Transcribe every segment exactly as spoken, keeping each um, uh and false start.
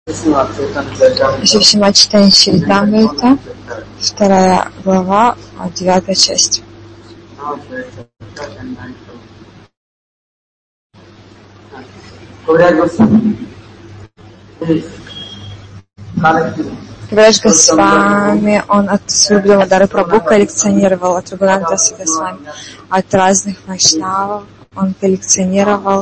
Шри Чайтанья Чаритамрита, вторая глава, девятая часть. Кавирадж Госвами, он от Сврубдхи Дары Прабху коллекционировал, от Рагунатха Даса Госвами, от разных вайшнавов, он коллекционировал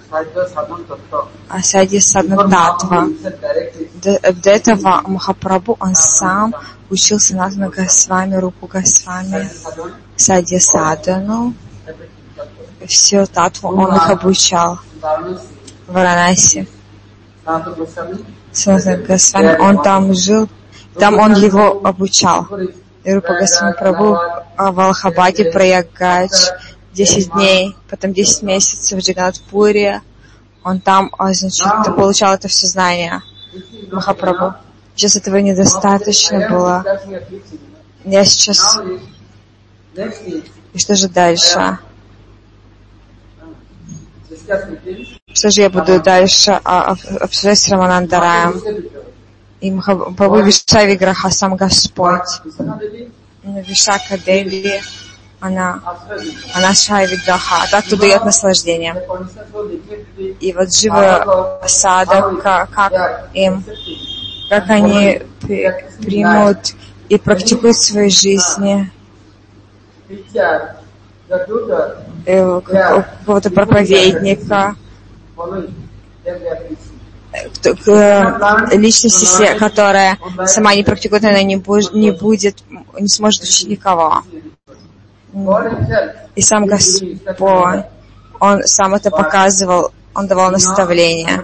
Асади Садна Татва. До, до этого Махапрабху, он сам учился Натма Госвами, Рупу Госвами, Сади Садану. Все татву он их обучал в Варанаси. Санатана Госвами, он там жил, там он его обучал. И Рупа Госвами Прабху в Аллахабаде, Праяградж, десять дней, потом десять месяцев в Джаганатпуре. Он там, значит, получал это все знание Махапрабху. Сейчас этого недостаточно было. Я сейчас... И что же дальше? Что же я буду дальше обсуждать с Раманандараем? И Махапрабху Вишака Виграха, сам Господь. Вишака Деви, она, она Шай Виграха, а так то дает наслаждение. И вот Джива Сада, как, как им, как они примут и практикуют в своей жизни. Какого-то проповедника, личности, которая сама не практикует, она не будет, не будет, не сможет учить никого. И сам Господь, Он сам это показывал, Он давал наставления.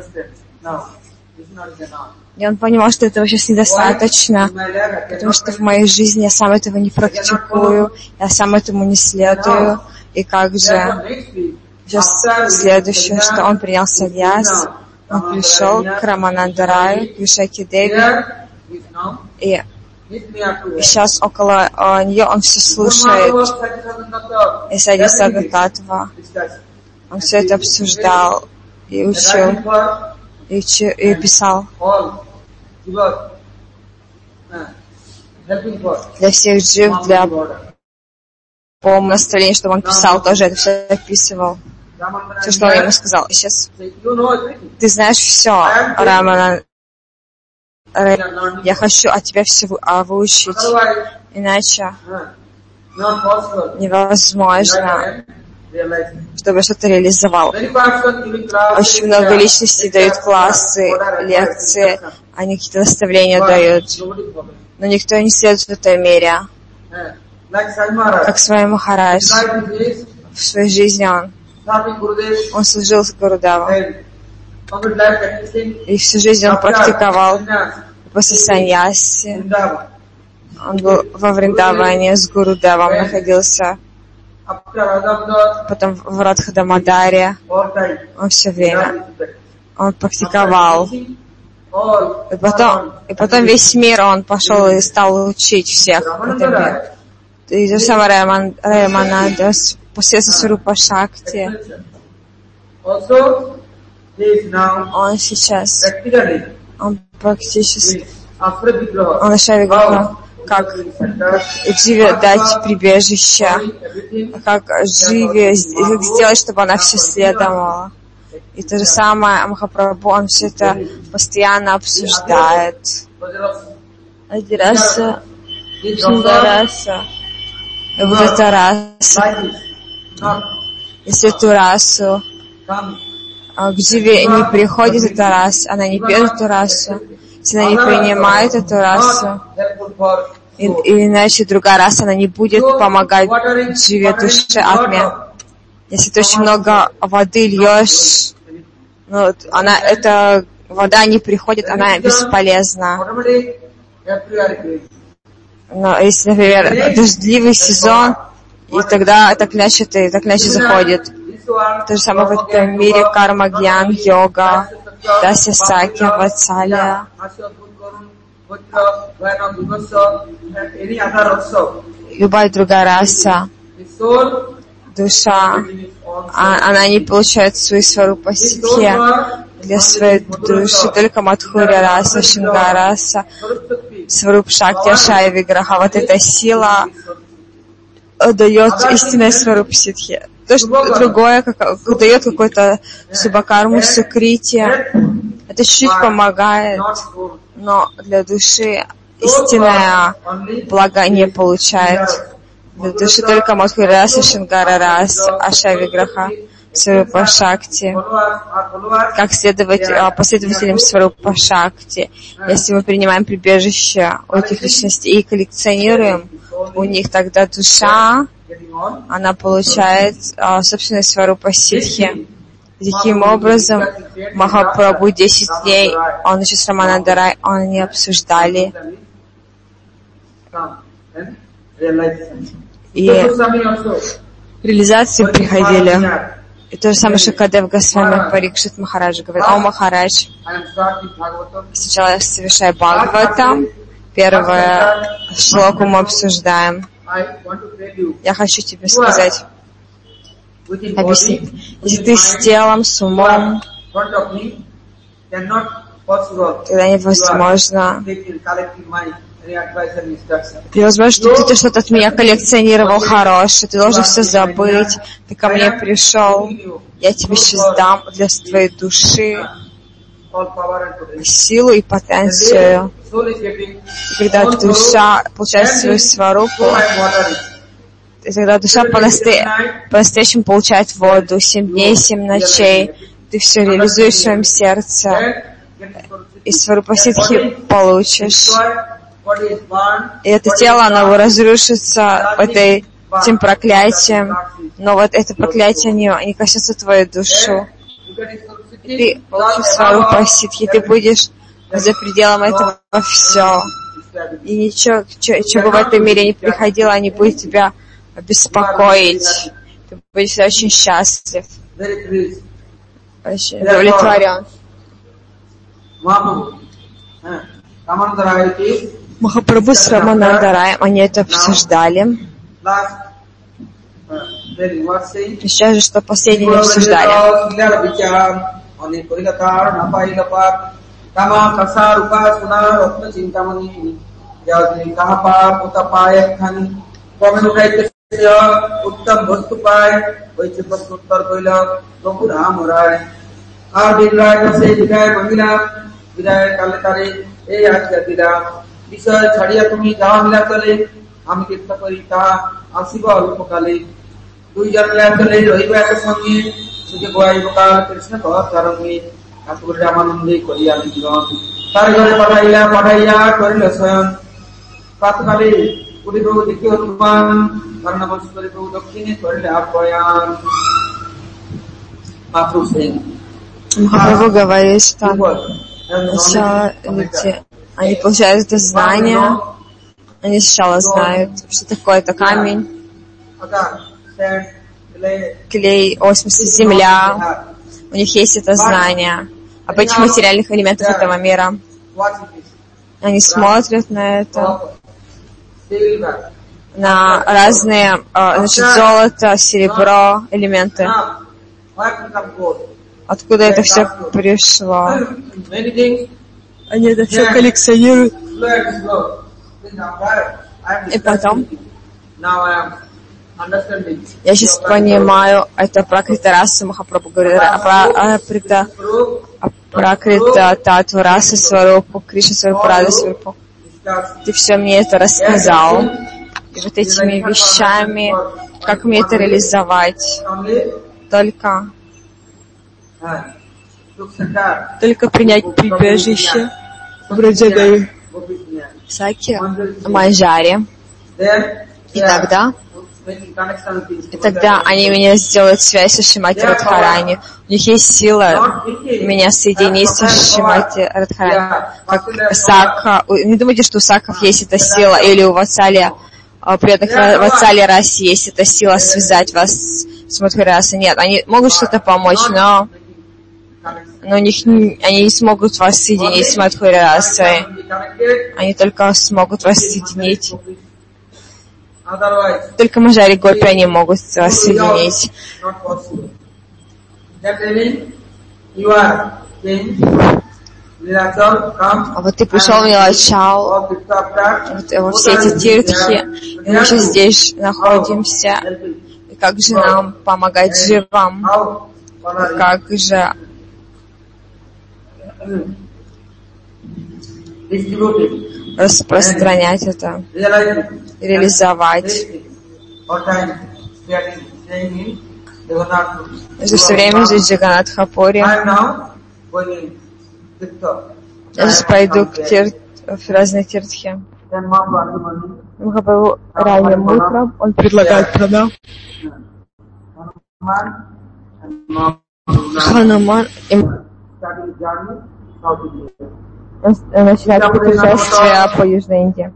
И он понимал, что этого сейчас недостаточно, потому что в моей жизни я сам этого не практикую, я сам этому не следую. И как же сейчас следующее, что он принял саньяс, он пришел к Раманандараю, к Вишаке Деви, и, и сейчас около о, нее он все слушает. И Сади Садна Татва, он все это обсуждал и учил, и, учил, и писал. Для всех джив, для полного наставления, чтобы он писал, тоже это все описывал. Все, что он ему сказал. И сейчас ты знаешь все, Рамана. Я хочу от тебя все выучить. Иначе невозможно, чтобы что-то реализовал. Очень много личностей дают классы, лекции, они какие-то наставления дают. Но никто не следует в этой мере. Как Свами Махарадж. В своей жизни он, он служил с Гурудевом. И всю жизнь он практиковал после саньяси. Он был во Вриндаване с Гурудевом, находился. Потом в Радхадамадаре. Он все время. Он практиковал. И потом, и потом весь мир он пошел и стал учить всех в этом мире. И то же самое Рамананда посредством Сварупа Шакти. Он сейчас, он практически, он Вишака Виграха, как Дживе дать прибежище, как Дживе, как сделать, чтобы она все следовала. И то же самое Махапрабху, он все это постоянно обсуждает. Адираса, Шиндараса, и вот эта раса. Если эту расу, к Дживе не приходит эта раса, она не пьет эту расу, если она не принимает эту расу, и, и иначе другая раса, она не будет помогать Дживе, душе, атме. Если ты очень много воды льешь, ну, она, эта вода не приходит, она бесполезна. Но если, например, дождливый сезон, и тогда так иначе ты, так иначе заходит. То же самое в этом мире карма, гьян, йога, дасья сакья, ватсалия. Любая другая раса, душа, она не получает свою сварупа ситхи, для своей души, только Мадхурья раса, Шингараса, Сваруп Шакти, Ашая Виграха. Вот эта сила дает истинное Сваруп Ситхи. То, что другое, как, дает какой-то субакарму, сукрити, это чуть-чуть помогает, но для души истинное благо не получает. Для души только Мадхурья раса, Шингара раса, Ашая Виграха, Сварупа Шакти. Как следовать последователям Сварупа Шакти, если мы принимаем прибежище у этих личностей и коллекционируем у них, тогда душа, она получает а, собственную Сварупа Ситхи. Таким образом, Махапрабху десять дней, он еще с Раманандарай, они обсуждали. И реализации приходили. И то же самое Шукадев Госвами Парикшит Махараджа говорит: «О, Махарадж, сначала я совершаю Бхагаватам, первое шлоку мы обсуждаем. Я хочу тебе сказать, объяснить, если ты с телом, с умом, тогда невозможно, невозможно, чтобы ты что-то от меня коллекционировал хорошее, ты должен все забыть, ты ко мне пришел, я тебе сейчас дам для твоей души силу и потенцию». И когда душа получает свою сварупу, и тогда душа по-настоящему получает воду, семь дней, семь ночей, ты все реализуешь в своем сердце, и сварупа ситхи получишь. И это тело, оно разрушится этой, этим проклятием, но вот это проклятие не, не коснется твою душу. И ты получишь сварупа ситхи, ты будешь за пределом этого все. И ничего, что бы в этом мире не приходило, не будет тебя беспокоить. Ты будешь очень счастлив, очень удовлетворен. Махапрабху с Раманандараем, они это обсуждали. Сейчас же, что последнее не обсуждали. उत्तम वस्तु पाए वही से उत्तर कोइल प्रभु राम राय আর বিরাট সে বিদায় মহিলা বিদায় কালে তারে এই আজ্ঞা দিলা বিষয় ছাড়িয়া তুমি যাওয়া মিলা চলে আমি চেষ্টা করি তা আসিব অল্পকালে দুই জন মিলা চলে রহিব এক সঙ্গে সুখে গোয়াইব কাল কৃষ্ণ চরণে ঠাকুর রামানন্দে করিয়া জীবন তার ঘরে পাঠাইলা পাঠাইয়া করিল স্বয়ং প্রাতকালে উঠিব দেখি হনুমান কর্ণবস্করে প্রভু দক্ষিণে করিলে আপ্যায়ন মাতৃ সেন Махапрабху говорит, что сначала люди, они получают это знание, они сначала знают, что такое это камень, клей, о, в смысле земля, у них есть это знание об этих материальных элементах этого мира. Они смотрят на это, на разные, значит, золото, серебро, элементы. Откуда это все пришло? Они это все коллекционируют. И потом я сейчас понимаю, это Пракрита раса, Махапрабху говорит, Пракрита Пракрита Тату раса Сварупу, Кришна Сварупу, Рада Сварупу. Ты все мне это рассказал. И вот этими вещами, как мне это реализовать? Только Только принять прибежище в Раджагаре, Саки, Манджаре. И тогда, и тогда они меня сделают связь со Шримати Радхарани. У них есть сила меня соединить со Шримати Радхарани. Как Сака. Не думайте, что у Саков есть эта сила, или у Ватсали, преданных Ватсали расе есть эта сила связать вас с Мадхурасой. Нет, они могут что-то помочь, но но у них не, они не смогут вас соединить с Мадхури расой. Они только смогут вас соединить. Только Манджари Гопи они могут вас соединить. А вот ты пришел в Нилачал, вот, вот все эти тиртхи, и мы сейчас здесь находимся, и как же нам помогать живым, и как же распространять это, реализовать. Между все время здесь Джаганатхапури. Я сейчас пойду к тир... в разные тиртхи. Махапрабху ранним утром он предлагает пранам. Хануман он начинает путешествие по Южной Индии.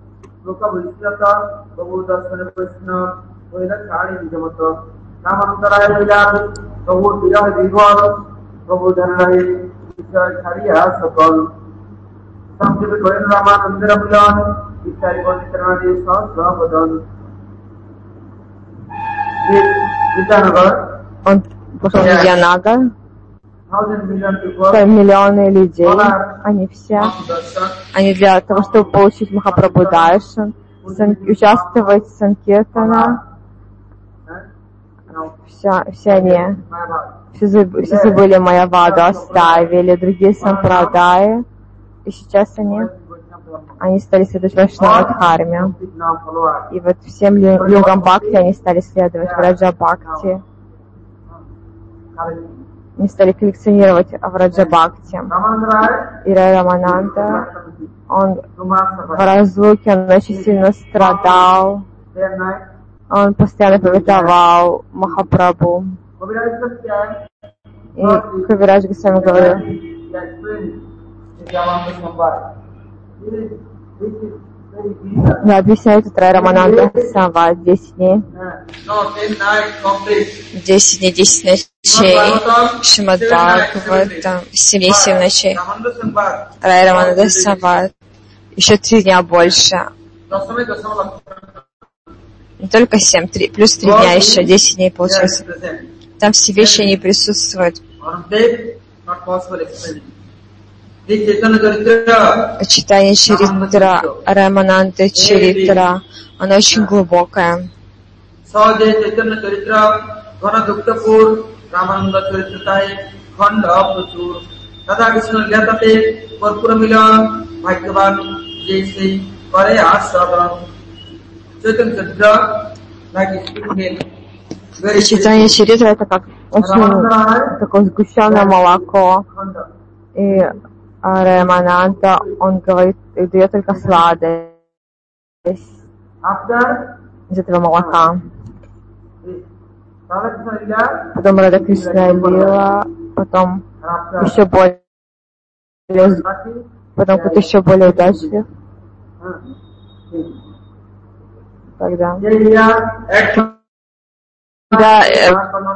Он пошел в Видьянагар. Миллионы людей, они все, они для того, чтобы получить Махапрабху Даршан, участвовать в Санкиртана, все, все они, все забыли, все забыли Майяваду, оставили другие сампрадаи, и сейчас они, они стали следовать Вайшнава-дхарме. И вот всем югам Бхакти они стали следовать Враджа Бхакти. Они стали коллекционировать Враджа Бхакти. И Рай Рамананда, он в разлуке, он очень сильно страдал. Он постоянно пометовал Махапрабху. И Кавирадж Госвами говорил: я объясняю тут Рай Рамананда Сава десять дней. десять дней, десять ночей. Шримад Бхагаватам, семь дней, семь ночей. Рай Рамананда Сава. Еще три дня больше. Не только семь, три, плюс три дня еще, десять дней получается. Там все вещи не присутствуют. Читание Чаритра, Рамананда Чаритра, оно очень глубокое. Читание Чаритра это как очень такое сгущенное молоко. И Рамананда, он говорит, дает только сладость из этого молока. Потом Рада Кришна Лила, потом еще более, потом кто-то еще более удачлив. Тогда. Да, э...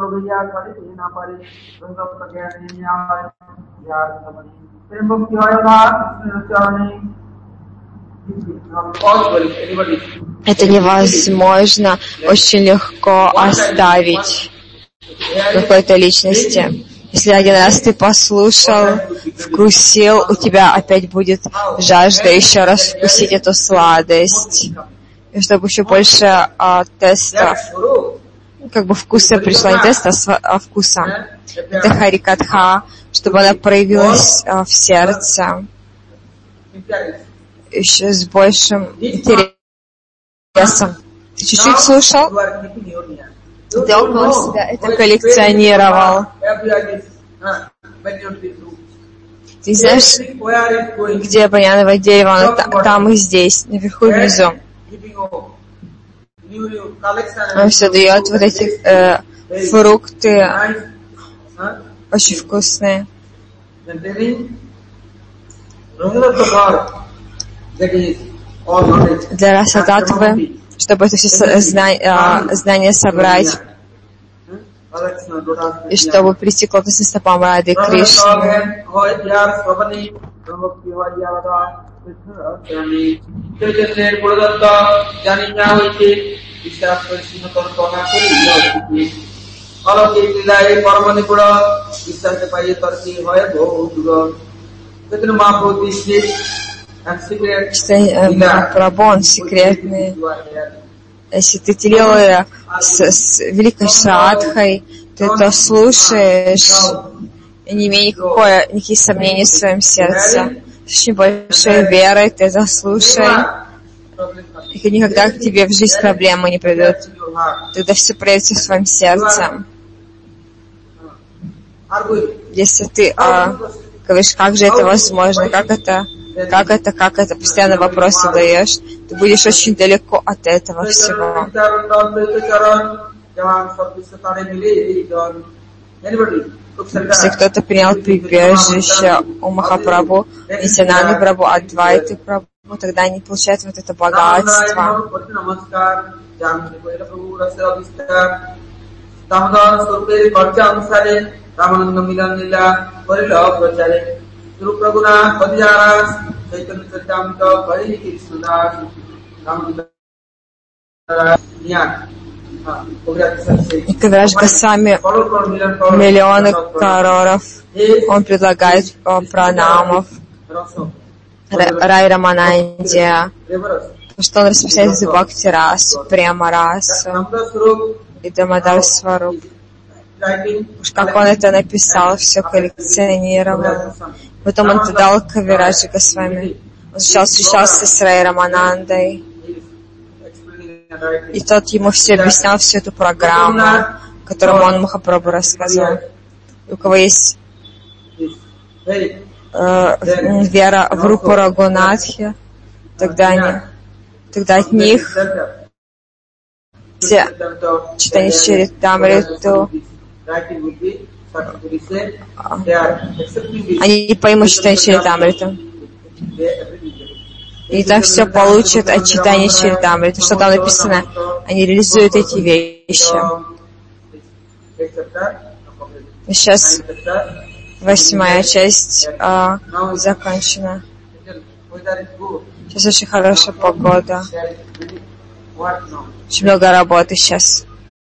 это невозможно очень легко оставить какой-то личности. Если один раз ты послушал, вкусил, у тебя опять будет жажда еще раз вкусить эту сладость. И чтобы еще больше а, тестов, как бы вкуса пришло, не теста, а вкуса. Это Харикатха, чтобы она проявилась а, в сердце. Еще с большим интересом. Ты чуть-чуть слушал? Ты около себя это коллекционировал. Ты знаешь, где банановое дерево? Оно там и здесь, наверху и внизу. Он все дает вот эти э, фрукты, очень вкусные. Для Расататвы, чтобы это все знания, знания собрать, и чтобы прийти к лотосным стопам Рады Кришны. Махапрабху, он секретный. Если ты делаешь с, с великой шрадхой, ты это слушаешь, и не имея никакой, никаких сомнений в своем сердце. С очень большой верой ты это слушай, и никогда к тебе в жизнь проблемы не придут. Тогда все проявится в своем сердце. Если ты а, говоришь, как же это возможно, как это, как это, как это, постоянно вопросы задаешь, ты будешь очень далеко от этого всего. Если кто-то принял прибежище у Махапрабху, Нитьянанды Прабху, Адвайты Прабху, тогда они получают вот это богатство. И Кавирадж Госвами миллионы короров, он предлагает пранамов Рай Рамананде, потому что он распространяет Бхакти расу, Према расу и Дамодар Сваруп. Уж как он это написал, все коллекционировал. Потом он это дал Кавираджи Госвами. Он сначала встречался с Рай Раманандой, и тот ему все объяснял, всю эту программу, которую он Махапрабху рассказал. И у кого есть э, вера в Рупу Рагунатхи, тогда, они, тогда от них все читание Чаритамриту, они не поймут читание Чаритамриту. И там все получат от читания Чаритамриты, что там написано. Они реализуют эти вещи. И сейчас восьмая часть а, закончена. Сейчас очень хорошая погода. Очень много работы сейчас.